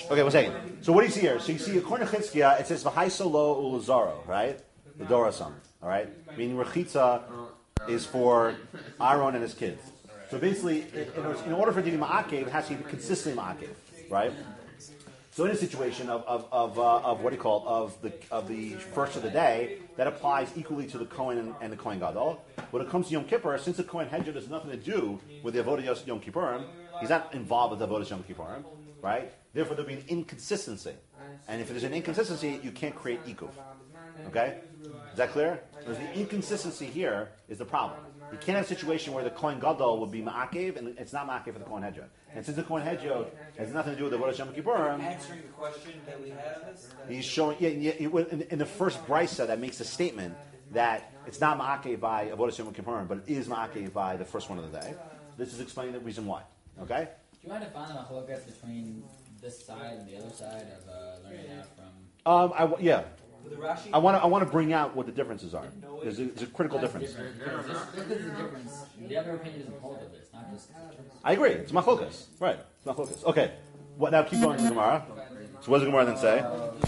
Okay, one second. So what do you see here? So you see, according to Chizkiah, it says v'haisa lo ulazaro, right? The dorasam, all right? Meaning rechitza is for Aaron and his kids. So basically, in order for it to be ma'akev, it has to be consistently ma'akev, right? So in a situation of what do you call it, of the first of the day, that applies equally to the Kohen and the Kohen Gadol. When it comes to Yom Kippur, since the Kohen Hedger has nothing to do with the Avodah Yom Kippurim, he's not involved with the Avodah Yom Kippurim, right? Therefore, there'll be an inconsistency, and if there's an inconsistency, you can't create ikuv. Okay, is that clear? There's the inconsistency here is the problem. You can't have a situation where the Kohen Gadol would be ma'akev, and it's not ma'akev for the Kohen Hedger. And since the Kohen Hedger has nothing to do with the Avodah Yom Kippurim, answering the question that we have, he's showing. In the first brisa that makes a statement that it's not ma'akev by Avodah Yom Kippurim, but it is ma'akev by the first one of the day. This is explaining the reason why. Okay. Do you mind to find the machlokas between this side and the other side of learning out from? Yeah. with the Rashi. I want to bring out what the differences are. There's a critical difference. This is the difference. The other opinion doesn't hold of this, not just. I agree. It's machlokas. Right. It's machlokas. Okay. What now? Keep going to the Gemara. So what does the Gemara then say?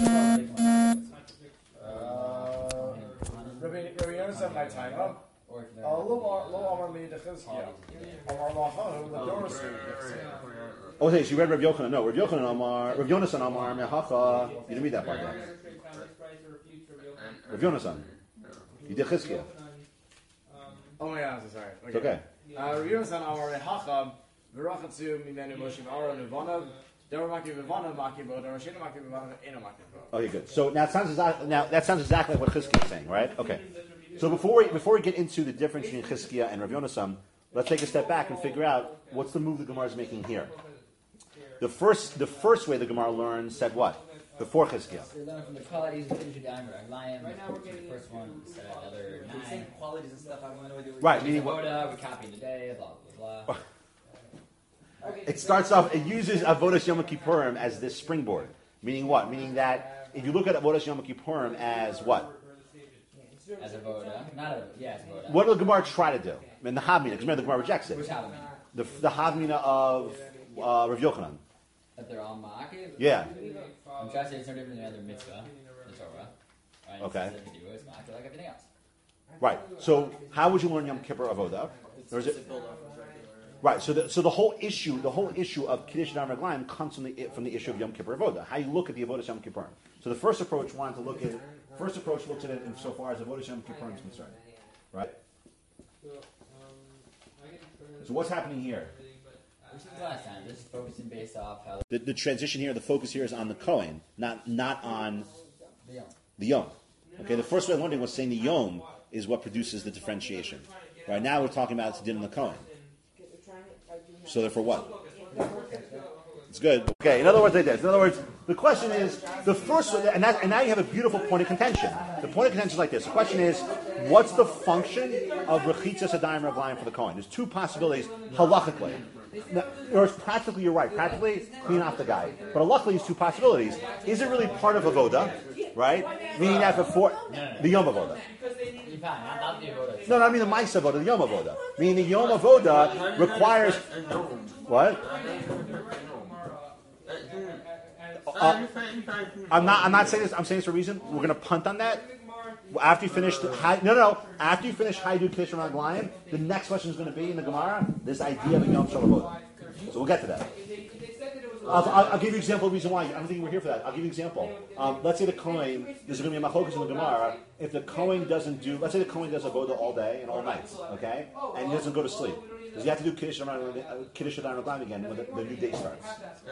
Rabbi Yonasan my time up. Oh, hey, she read Rabbi Yochanan. No, Rabbi Yochanan Amar, Rabbi Yonasan Amar Mehacha. You didn't read that part yet. Rabbi Yonasan. You did Chizkiah. Oh my God, sorry. It's okay. Rabbi Yonasan Amar Mehacha. V'rachatzu mimenu Moshe Aaron Ivanav. Okay, good. So now that sounds exactly like what Chizkiah is saying, right? Okay. So before we get into the difference between Chizkiah and Rav Yonasan, let's take a step back and figure out what's the move the Gemara is making here. The first way the Gemara learned said what? Before Chizkiah. So we learn from the qualities of the lion. The first one said another 9 qualities and stuff. I have no idea. Right. Meaning what? We copy the day. Blah blah blah. It starts off. It uses Avodas Yom Kippurim as this springboard. Meaning what? Meaning that if you look at Avodas Yom Kippurim as what? As a voda, not a as a voda. What did the Gemara try to do? I mean, the Havmina, because remember the Gemara rejects it. Which Havmina? The Havmina of Rav Yochanan. That they're all ma'akev? Yeah. I'm trying to say it's no different than any other mitzvah, the Torah. Right? Okay. It's ma'akev like everything else. Right. So how would you learn Yom Kippur Avoda? Right. So the whole issue of Kiddush and Raglayim comes from the issue of Yom Kippur Avoda. How you look at the Avodah Yom Kippurim. So the first approach looks at it insofar as Avodah Yom Kippurim is concerned. Right. So what's happening here? Which is last time. This is focusing based off how The transition here, the focus here is on the Kohen, not on the the Yom. Okay. The first way of learning was saying the Yom is what produces the differentiation. Right now we're talking about it's din on the Kohen. So therefore what? It's good. Okay, in other words, like this. In other words, the question is, the first, and now you have a beautiful point of contention. The point of contention is like this. The question is, what's the function of Rechitza Sadayim Raglayim for the Kohen? There's two possibilities, halachically. Now, or practically, you're right. Practically, clean off the guy. But halachically, there's two possibilities. Is it really part of Avoda, right? Meaning that before, the Yom Avoda. No, I mean the Maisa Avoda, the Yom Avoda. Meaning the Yom Avoda requires... What? I'm not saying this. I'm saying this for a reason. We're going to punt on that. After you finish After you finish Haidu Kiddush Raglayim, the next question is going to be in the Gemara this idea of a Yom Shel Avoda. So we'll get to that. I'll give you an example of the reason why. I don't think we're here for that. I'll give you an example. Let's say the Kohen, there's going to be a machlokas in the Gemara. If the Kohen doesn't do, let's say the Kohen does Avoda all day and all night, okay? And he doesn't go to sleep. Does he have to do Kiddush Adar Raglayim again when the new day starts?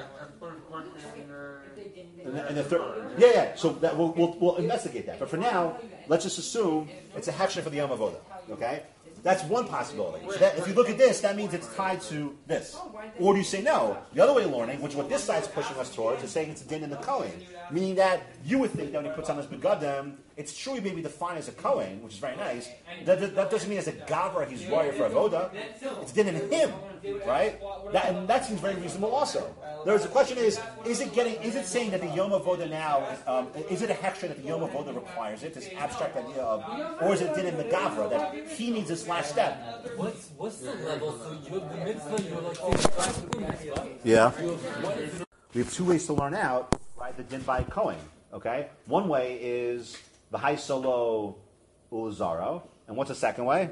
And the third, yeah. So that we'll investigate that. But for now, let's just assume it's a hefsher for the Yom Avoda, okay? That's one possibility. So that, if you look at this, that means it's tied to this. Or do you say no? The other way of learning, which is what this side's pushing us towards, is saying it's a din in the Kohen. Meaning that you would think that when he puts on this begadim, it's true he may be defined as a Kohen, which is very nice. That doesn't mean as a Gavra he's warrior for Avoda. It's din in him, right? That seems very reasonable also. The question is it saying that the Yom Avoda now, is it a hechsher that the Yom Avoda requires it, this abstract idea of, or is it din in the Gavra, that he needs this last step? What's the level? So you have the mitzvah, you're like, Yeah. we have two ways to learn out, right, the din by Kohen. Okay? One way is the high solo ulazaro. And what's the second way?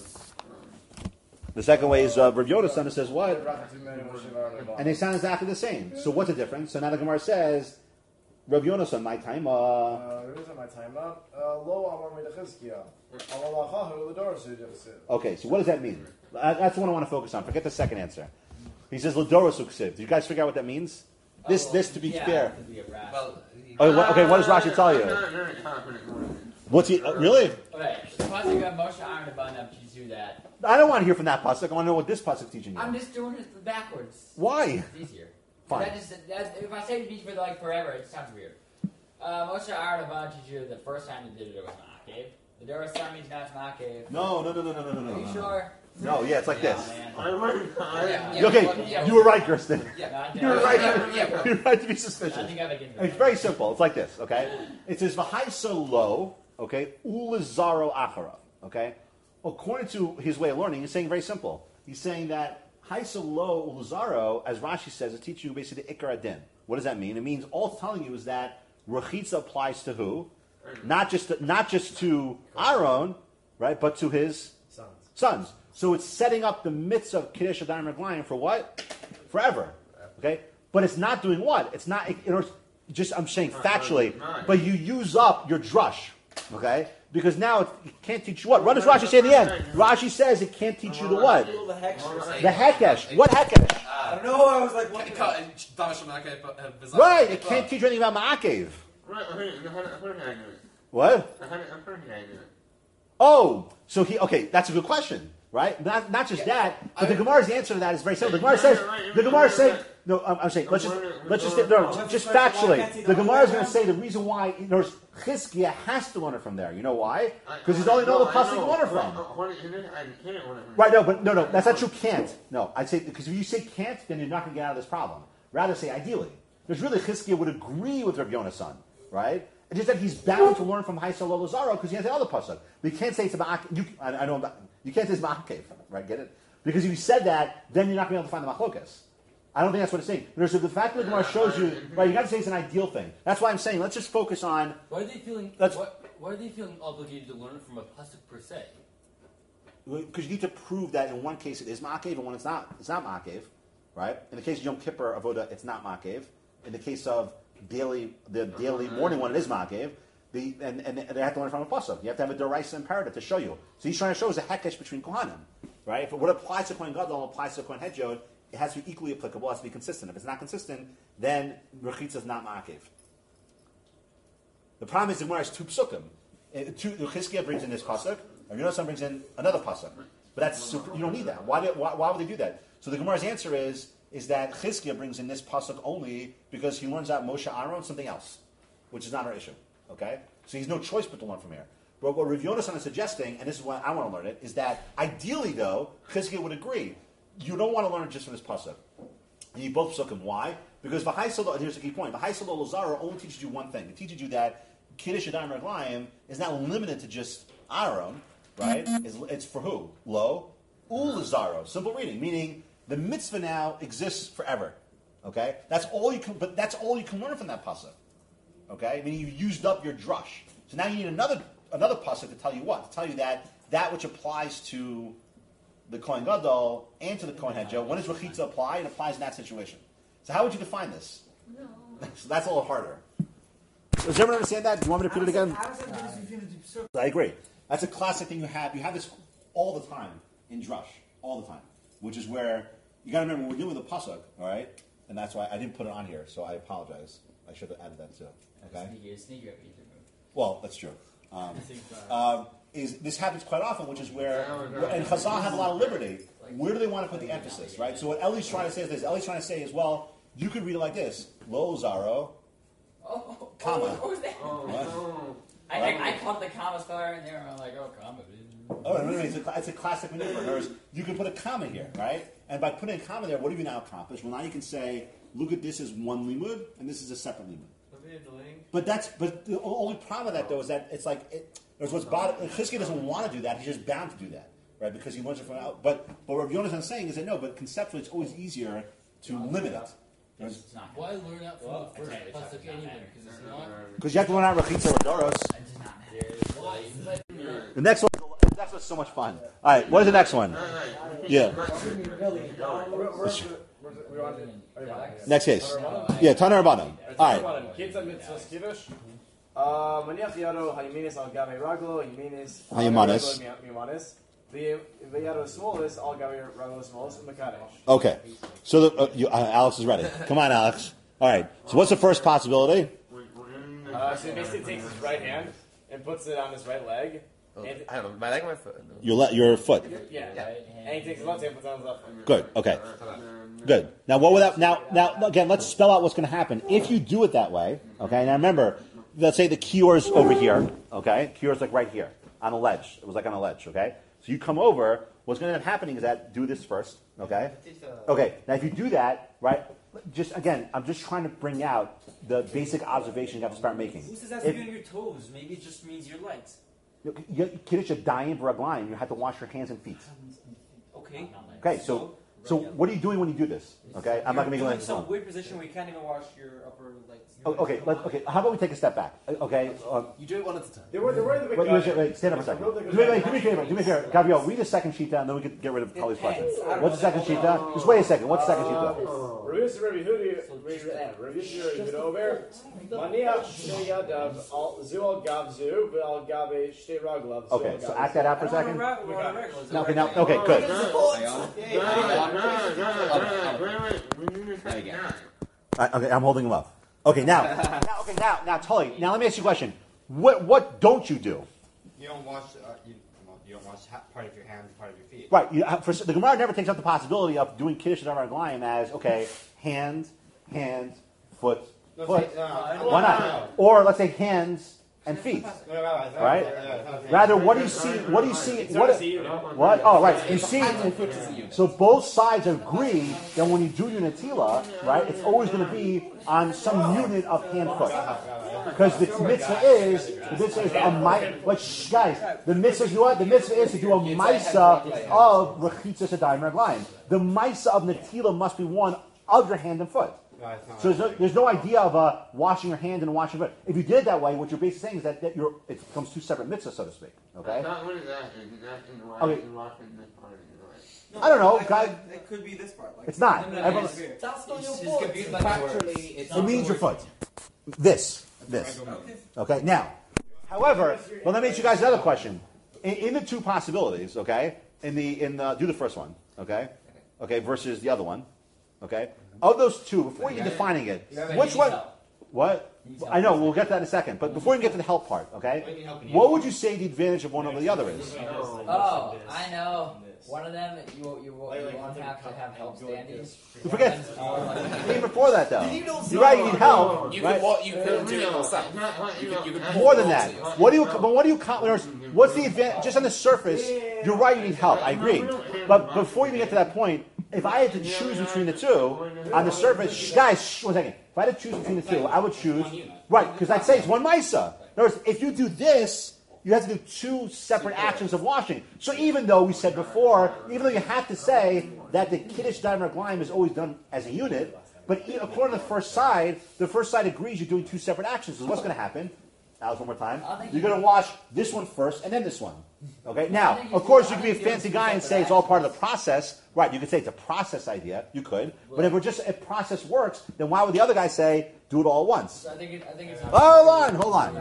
The second way is Rav Yonasan says what? And they sound exactly the same. So what's the difference? So now the Gemara says, Rav Yonasan, my time. Okay, so what does that mean? That's the one I want to focus on. Forget the second answer. He says Ladoros uksiv. Do you guys figure out what that means? This to be fair. Well, Okay, what does Rashi tell you? What's he really? Okay, the pasuk of Moshe Aaron Abana teaches you that. I don't want to hear from that pasuk. I want to know what this pasuk is teaching you. I'm just doing it backwards. Why? It's easier. Fine. If I say it means for like forever, it sounds weird. Moshe Aaron Abana teaches you the first time you did it was Ma'akev. The Doros Son means now it's Ma'akev. No. Are you sure? No, yeah, it's like this. Man. Okay, you were right, Kirsten. Yeah. You were right. You're right to be suspicious. I think I begin. It's very simple. It's like this, okay? It says v'haisa lo, okay, ulazaro achara, okay? According to his way of learning, he's saying very simple. He's saying that haisa lo ulazaro, as Rashi says, it teaches you basically the ikar adin. What does that mean? It means all it's telling you is that rechitza applies to who? Not just to Aaron, right? But to his sons. So it's setting up the mitzvah of Kiddush Adayim Reglayim for what? Forever. Okay? But it's not doing what? It's not, just I'm saying factually, but you use up your drush. Okay? Because now it can't teach you what? What does Rashi say at the end? Rashi says it can't teach you the what? The Hekesh. What Hekesh? I don't know. I was like, what? Right, it can't teach you anything about Ma'akev. What? Oh, so that's a good question. Right? Not just that, but the Gemara's answer to that is very simple. The Gemara says, no, I'm saying, just factually, the Gemara is going to say the reason why, Chizkiah has to learn it from there. You know why? Because he's only know the pasuk to learn it from. Right, no, that's not true, can't. No, I'd say, because if you say can't, then you're not going to get out of this problem. Rather say ideally. Because really, Chizkiah would agree with Rav Yonasan, right? It's just that he's bound to learn from Haisel Lazaro because he has the other pasuk. But you can't say it's about, I know about, you can't say it's Ma'akev, right? Get it? Because if you said that, then you're not going to be able to find the machlokas. I don't think that's what it's saying. So the fact that the Gemara shows you, right? You got to say it's an ideal thing. That's why I'm saying let's just focus on. Why are they feeling obligated to learn from a pasuk per se? Because you need to prove that in one case it is Ma'akev and when it's not Ma'akev, right? In the case of Yom Kippur Avoda, it's not Ma'akev. In the case of the daily morning one, it is Ma'akev. And they have to learn from a pasuk. You have to have a deraisa imperative to show you. So he's trying to show us a hekesh between kohanim, right? If what applies to kohen gadol applies to kohen hedjod, it has to be equally applicable. It has to be consistent. If it's not consistent, then rechitza is not ma'akev. The problem is the Gemara has two psukim. Chizkiah brings in this pasuk, and Yonasan brings in another pasuk. But that's super, you don't need that. Why would they do that? So the Gemara's answer is that Chizkiah brings in this pasuk only because he learns out Moshe Aaron something else, which is not our issue. Okay? So he's no choice but to learn from here. But what Rav Yonasan is suggesting, and this is why I want to learn it, is that ideally, though, Chizkiah would agree. You don't want to learn it just from this pasuk. You need both psukim. Why? Because here's the key point. V'haisalo Lazaro only teaches you one thing. It teaches you that Kiddush Adayim Reglayim is not limited to just Aaron, right? It's for who? Lo, Lazaro. Simple reading. Meaning, the mitzvah now exists forever. Okay? That's all you can learn from that pasuk. Okay, I mean you used up your drush, so now you need another pasuk to tell you what? To tell you that which applies to the kohen gadol and to the kohen hedjah. When does rechitza apply? It applies in that situation. So how would you define this? No. So that's a little harder. Does everyone understand that? Do you want me to repeat it again? I agree. That's a classic thing you have. You have this all the time in drush, all the time, which is where you got to remember when we're dealing with a pasuk, all right? And that's why I didn't put it on here, so I apologize. I should have added that too. Okay. Sneaky. Well, that's true. This happens quite often, which is where and Chazal have a lot of liberty. Where do they want to put the emphasis, right? So what Ellie's trying to say is this. Ellie's trying to say is, well, you could read it like this: Lo Zaro, comma. I caught the comma star in there, and I'm like, comma. Oh, no, it's a classic maneuver. You can put a comma here, right? And by putting a comma there, what do you now accomplish? Well, now you can say, look at this as one limud, and this is a separate limud. But the only problem with that though is that it's like there's what's bothering. Chizkiah doesn't want to do that; he's just bound to do that, right? Because he learns it from out. But what Rav Yonasan is saying is that no, but conceptually it's always easier to limit it. It's not. Why learn that from the first Okay, pasuk anyway? Because it's not. Because you have to learn out Rechitza Ladoros. It does not matter. The next one's so much fun. All right, what is the next one? Yeah. Next case. Yeah, Tana Rabbanan. All right. Kitzah mitzvahs kiddush. Maniach yado hayiminis al gabe raglo, yiminis al Hayamanis. yamanis. The yado smallest al gabe raglo smallest mekadesh. Okay. So Alex is ready. Come on, Alex. All right. So what's the first possibility? So he basically takes his right hand and puts it on his right leg. And, I don't know, my leg, my foot. Your foot. yeah. And he takes his left hand and puts it on his left hand. Good. Okay. Good. Now what would that? Now again, let's spell out what's going to happen if you do it that way. Okay. Now remember, let's say the kiyor's over here. Okay. Kiyor's like right here on a ledge. It was like on a ledge. Okay. So you come over. What's going to end up happening is that do this first. Okay. Okay. Now if you do that, right? Just again, I'm just trying to bring out the basic observation you have to start making. Who says that's to be on your toes? Maybe it just means you're light. Kiddush Adayim B'Raglayim, you have to wash your hands and feet. Okay. Okay, so what are you doing when you do this? Okay, I'm not going to make it some weird position where you can't even wash your upper legs. Okay. How about we take a step back? Okay. You do it one at a time. They were the Wait, stand up for a second. Do me a favor. Gabriel, read the second sheet down, then we can get rid of Tully's question. What's the second sheet down? Just wait a second. What's the second sheet down? Okay, so act that out for a second. Okay, good. Okay, I'm holding him up. Okay, now, Tully. Now, let me ask you a question. What don't you do? You don't wash. You don't wash part of your hands, part of your feet. Right. The Gemara never takes up the possibility of doing Kiddush Adar Raglayim as hand, foot. Why not? Or let's say hands and feet. Right? Rather, what do you see? What? Oh, right. You see. So both sides agree that when you do your Natila, right, it's always going to be on some unit of hand foot. Because the mitzvah is a guys. The mitzvah is what? The mitzvah is to do a ma'isa of rechitzas adayim raglayim. The ma'isa of Natila must be one of your hand and foot. So there's no idea of washing your hand and washing your foot. If you did it that way, what you're basically saying is that it becomes two separate mitzvahs, so to speak. Okay? What is that? Okay. I don't know. It could be this part. Like, it's not. It means your foot. This. Okay. Now, however, well, let me ask you guys another question. In the two possibilities, okay, in the do the first one, okay, versus the other one, okay. Of those two, before you're defining it, which one? What? I know, we'll get to that in a second. But before you get to the help part, okay? What would you say the advantage of one over the other is? Oh, I know. One of them, you won't have to have help standings. Forget. Even before that, though. You're right, you need help. Right? You could do it yourself. More than that. What's the advantage? Just on the surface, you're right, you need help. I agree. But before you even get to that point, if I had to choose between the two, on the surface, guys, 1 second. If I had to choose between the two, I would choose, right, because I'd say it's one Misa. In other words, if you do this, you have to do two separate actions of washing. So even though we said before, even though you have to say that the Kiddush Adayim Raglayim is always done as a unit, but according to the first side agrees you're doing two separate actions. So what's going to happen? Alex, one more time. You're going to wash this one first and then this one. Okay? Now, of course, you can be a fancy guy and say it's all part of the process. Right, you could say it's a process idea. You could. But if process works, then why would the other guy say, do it all at once? I think it's... Hold on.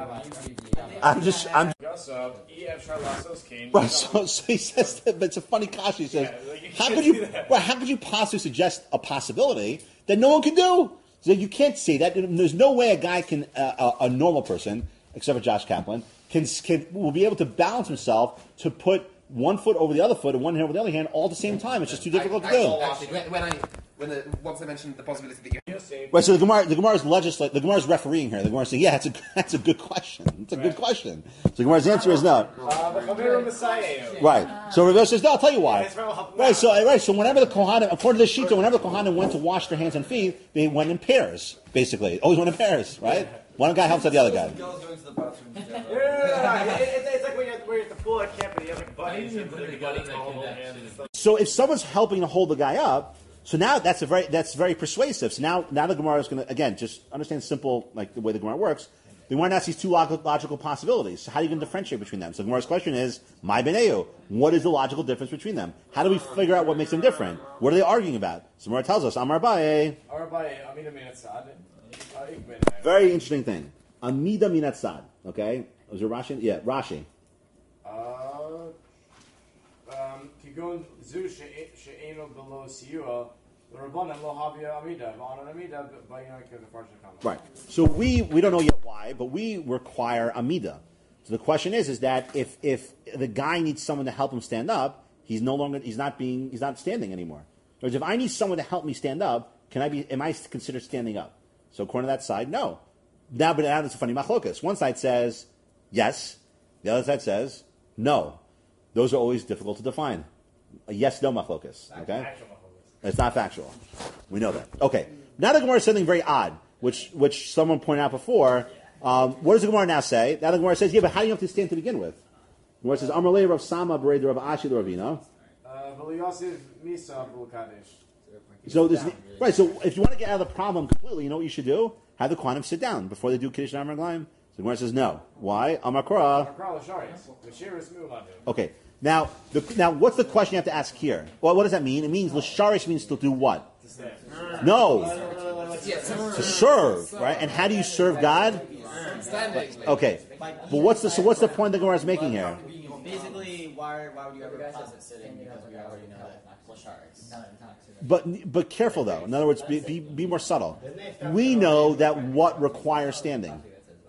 Right, so he says that, but it's a funny kasha. He says, how could you possibly suggest a possibility that no one can do? So you can't say that. There's no way a guy can, a normal person, except for Josh Kaplan, will be able to balance himself to put one foot over the other foot and one hand over the other hand all at the same time. It's just too difficult to do. Actually, once I mentioned the possibility that you... Right, so the Gemara is refereeing here. The Gemara is saying, yeah, that's a good question. It's a good question. So the Gemara's answer is no. Right. So Rav says, no, I'll tell you why. Right, so whenever the Kohanim, according to the Shita, whenever the Kohanim went to wash their hands and feet, they went in pairs, basically. Always went in pairs, right? One guy helps out the other guy. It's like when you're at the pool at camp and you have like buddies. So if someone's helping to hold the guy up, So now that's very persuasive. So now the Gemara is going to, again, just understand simple, like the way the Gemara works. The Gemara asks these two logical possibilities. So how are you going to differentiate between them? So the Gemara's question is, my beneu, what is the logical difference between them? How do we figure out what makes them different? What are they arguing about? So the Gemara tells us, Amar Abaye. Very interesting thing. Amida minat sad. Okay? Was it Rashi? Yeah, Rashi. Kigun zu she'eno below siyua. Right. So we don't know yet why, but we require amida. So the question is that if the guy needs someone to help him stand up, he's not standing anymore. Whereas if I need someone to help me stand up, am I considered standing up? So according to that side, no. Now there's a funny machlokas. One side says yes, the other side says no. Those are always difficult to define. A yes/no machlokas. Okay. It's not factual. We know that. Okay. Now the Gemara is something very odd, which someone pointed out before. What does the Gemara now say? Now the Gemara says, yeah, but how do you have to stand to begin with? The Gemara says, Amar le Rav Sama b'rei Rav Ashi Ravina. So right. So if you want to get out of the problem completely, you know what you should do? Have the Kohanim sit down before they do Kiddush and Amar Glayim. So the Gemara says no. Why? Amar Korah. Okay. Now, what's the question you have to ask here? Well, what does that mean? It means l'sharish means to do what? No, to serve, right? And how do you serve God? Okay, but what's the point the Gemara is making here? Basically, why would you ever posit sitting? Because we already know l'sharish. But careful though. In other words, be more subtle. We know that what requires standing.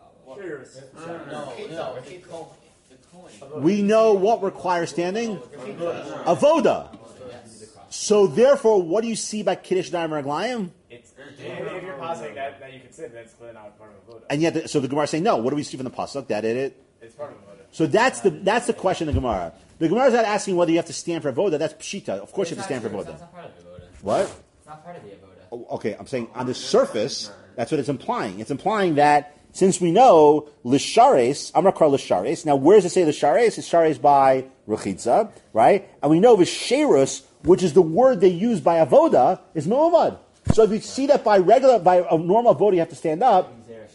We know what requires standing? Avoda. So therefore, what do you see by Kiddush Daimar Aglayim? If you're positing that you can sit, that's clearly not part of Avoda. And yet, so the Gemara is saying, no, what do we see from the Pasuk? That it's part of Avoda. So that's the question of the Gemara. The Gemara is not asking whether you have to stand for Avoda. That's Pshita. Of course you have to stand for Avoda. It's not part of the Avoda. What? It's not part of the Avoda. Okay, I'm saying on the surface, that's what it's implying. It's implying that since we know Lishares, Amrakar Lishares, now where does it say Lishares? It's Shares by Rechitza, right? And we know Visherus, which is the word they use by Avoda, is Mo'avad. So if you see that by a normal Avoda you have to stand up.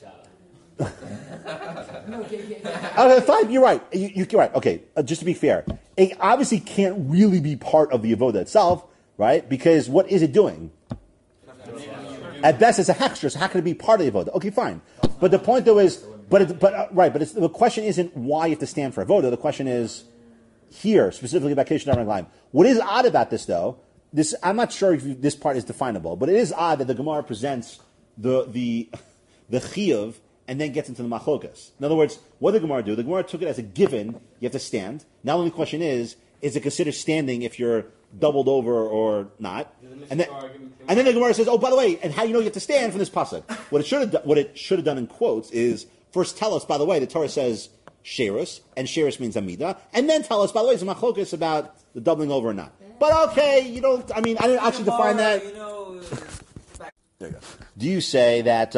Okay, fine, you're right. You're right. Okay, just to be fair, it obviously can't really be part of the Avoda itself, right? Because what is it doing? At best, it's a hextra, so how can it be part of the avoda? Okay, fine. But the point, though, is, the question isn't why you have to stand for avoda. The question is here, specifically about Kiddush and Glayim. What is odd about this, though, I'm not sure if this part is definable, but it is odd that the Gemara presents the chiyuv and then gets into the machlokas. In other words, what did the Gemara do? The Gemara took it as a given, you have to stand. Now the only question is it considered standing if you're doubled over or not? And then the Gemara says, oh, by the way, and how do you know you have to stand from this pasuk? What it should have done in quotes is first tell us, by the way, the Torah says sherus, and sherus means amida, and then tell us, by the way, it's a machlokas about the doubling over or not. But okay, I didn't actually define that. There you go. Do you say that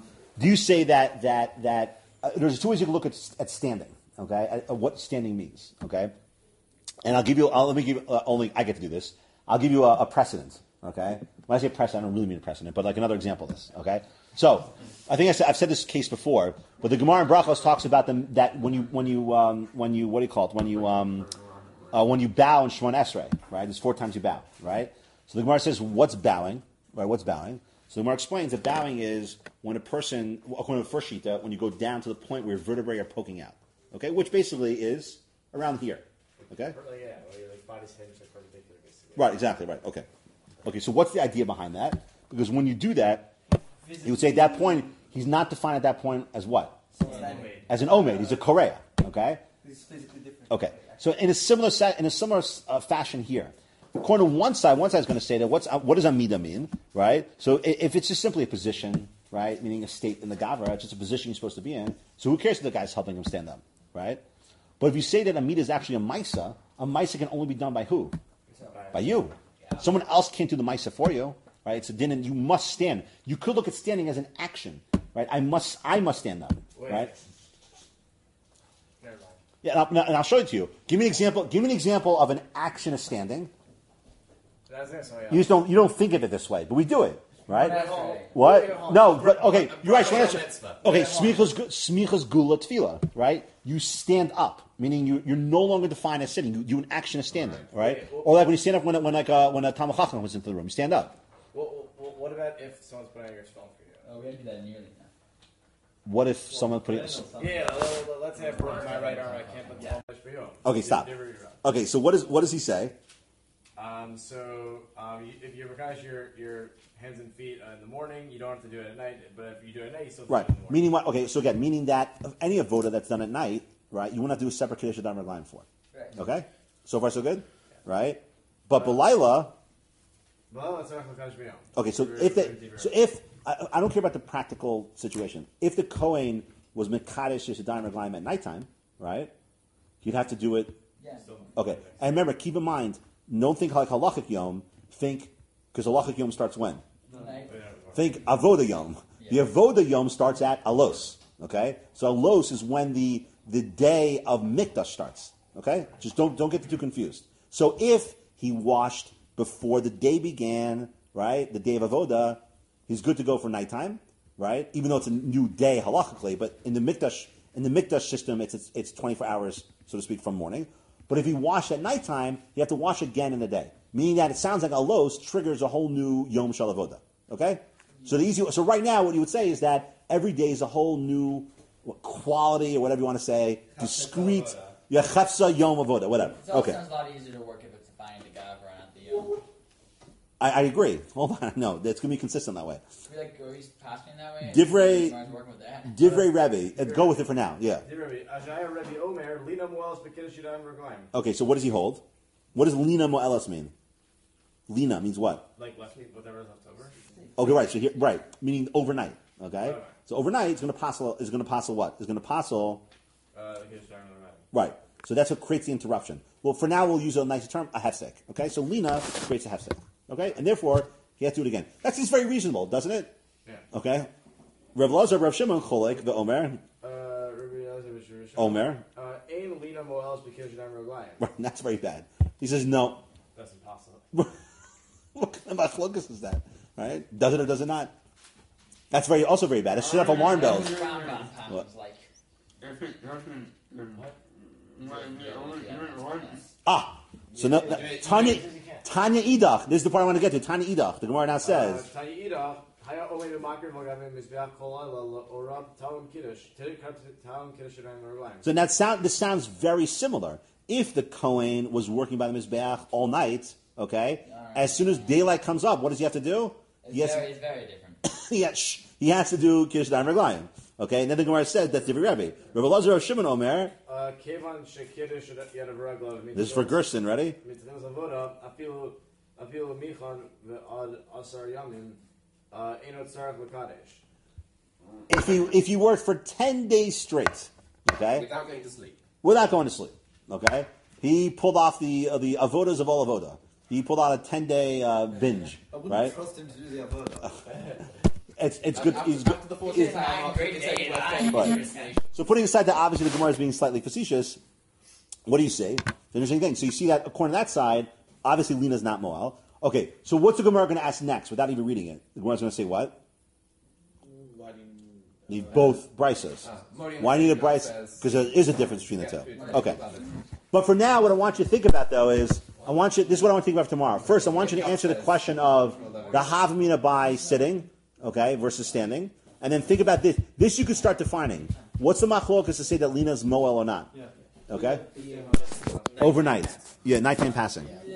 there's two ways you can look at standing, okay, at what standing means, okay? And let me give you, only I get to do this. I'll give you a precedent, okay? When I say precedent, I don't really mean a precedent, but like another example of this, okay? So, I think I've said this case before, but the Gemara in Brachos talks about that when you what do you call it? When you bow in Shemon Esrei, right? There's 4 times you bow, right? So the Gemara says, what's bowing? Right? What's bowing? So the Gemara explains that bowing is when a person, according to the first shita, when you go down to the point where your vertebrae are poking out, okay? Which basically is around here. Okay? Yeah, like body's hinged are perpendicular. Right, exactly, right. Okay. Okay, so what's the idea behind that? Because when you do that, you would say at that point, he's not defined at that point as what? As an omed. He's a korea. Okay? He's physically different. Okay. So in a similar fashion here, according to one side is going to say that what does amida mean, right? So if it's just simply a position, right, meaning a state in the gavra, it's just a position you're supposed to be in, so who cares if the guy's helping him stand up, right? But if you say that amida is actually a maisa can only be done by who? By you. Someone else can't do the maisa for you, right? It's a din, and you must stand. You could look at standing as an action, right? I must stand up, right? Yeah, and I'll show it to you. Give me an example of an action of standing. That's it. So, yeah. You don't think of it this way, but we do it, right? That's right. What? No, but okay, you're right. Right, So mitzvah. okay, smichas gula tefillah, right? You stand up, meaning you're no longer defined as sitting. You do an action of standing, right? Or like when you stand up when a Talmid Chacham was into the room, you stand up. What about if someone's putting on your phone for you? Oh, we gotta do that nearly now. What if someone put it? Yeah, let's say I broke my right arm. I can't put the phone for you. Okay, stop. Okay, so what does he say? If you recognize your hands and feet in the morning, you don't have to do it at night. But if you do it at night, you still have to Right. do it in the morning. Meaning what? Okay, so again, meaning that any avoda that's done at night, right? You won't have to do a separate Kiddush Adar line for. Right. Okay, so far so good, right? But B'layla. Well, it's not going to be on. Okay, so if I don't care about the practical situation. If the Kohen was Mekadesh Yeshadayim Reglaim at nighttime, right? He'd have to do it. Yeah. Okay, and remember, keep in mind, don't think like halachic yom. Think because halachic yom starts when. Tonight. Think avoda yom. The avoda yom starts at alos. Okay, so alos is when the day of mikdash starts. Okay, just don't get too confused. So if he washed before the day began, right, the day of avoda, he's good to go for nighttime, right? Even though it's a new day halachically, but in the mikdash system, it's 24 hours, so to speak, from morning. But if he washed at nighttime, you have to wash again in the day, meaning that it sounds like alos triggers a whole new yom shel avoda. Okay, so right now, what you would say is that every day is a whole new quality or whatever you want to say, discrete. Yeah, chefsa yom avoda, whatever. It also Okay. sounds a lot easier to work if it's defined the gavra, not the yom. I agree. Hold on, no, it's going to be consistent that way. Are you passing that way? Divrei- As working with that. Divrei Rebbe, go with it for now. Yeah. Ajaya Rebbe Omer, Lina Moelis Bekidish Yadayim Reglaim. Okay, so what does he hold? What does Lina Moelis mean? Lina means what? Like left, whatever is left over. Okay, right. So here, right, meaning overnight. Okay, so overnight it's going to passel what? It's going to passel Bekidish Yadayim Reglaim. right. So that's what creates the interruption. Well, for now we'll use a nicer term, a hefsek. Okay, so Lina creates a hefsek. Okay, and therefore he has to do it again. That's just very reasonable, doesn't it? Yeah. Okay. Rav Lazar, Rav Shimon, Cholek, the Omer, Omer. Ein Lina Moelis Bekidish Yadayim Reglaim. Right, that's very bad. He says no. That's impossible. What kind of machlokas is that? Right? Does it or does it not? That's also very bad. It should have alarm bells. What? Like, So no, Tanya Idach. This is the part I want to get to. Tanya Idach. The Gemara now says. So this sounds very similar. If the Kohen was working by the Mizbeach all night, okay, as soon as daylight comes up, what does he have to do? it's very different. He has to do Kiddush Adar Reglaim. Okay, and then the Gemara said that's Divrei Rebbe. Rav Elazar of Shimon Omer. This is for Gerson. Ready? If he worked for 10 days straight, okay, Without going to sleep. without going to sleep, okay, he pulled off the avodas of all avoda. He pulled out a 10-day binge, I wouldn't right? trust him to do the avoda. It's good. He's good. After the 14th time, I'll Great take day, it nine. Right. So putting aside that obviously the Gemara is being slightly facetious, what do you say? It's an interesting thing. So you see that according to that side, obviously Lina's not Moel. Okay, so what's the Gemara going to ask next without even reading it? The Gemara's going to say what? Need both brises. Why need a brise? Because there is a difference between the two. Okay. But for now, what I want you to think about though is, this is what I want to think about tomorrow. First, I want you to answer the question of the Havamina by sitting, okay, versus standing. And then think about this. This you could start defining. What's the machlokas to say that Lina's Moel or not? Okay? Overnight. Yeah, nighttime passing.